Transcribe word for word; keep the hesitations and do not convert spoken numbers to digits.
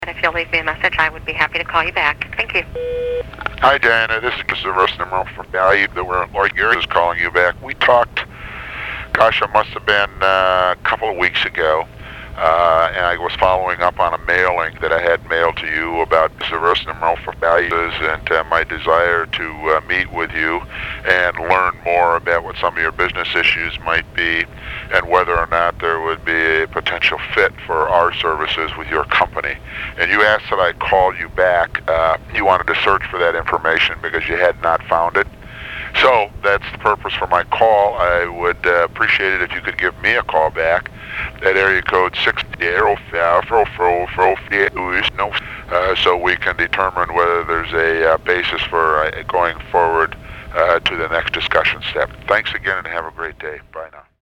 And if you'll leave me a message, I would be happy to call you back. Thank you. Hi, Diana. This is the Russ number from Value. The Lloyd Gary is calling you back. We talked, gosh, it must have been uh, a couple of weeks ago, uh, and I was following up on a mailing that I had mailed to you about the Russ number for Values and uh, my desire to uh, meet with you and learn more about what some of your business issues might be and whether or not there would be a potential fit for our services with your company. And you asked that I call you back. Uh, you wanted to search for that information because you had not found it. So that's the purpose for my call. I would uh, appreciate it if you could give me a call back at area code six zero five four four four uh, so we can determine whether there's a uh, basis for uh, going forward uh, to the next discussion step. Thanks again and have a great day. Bye now.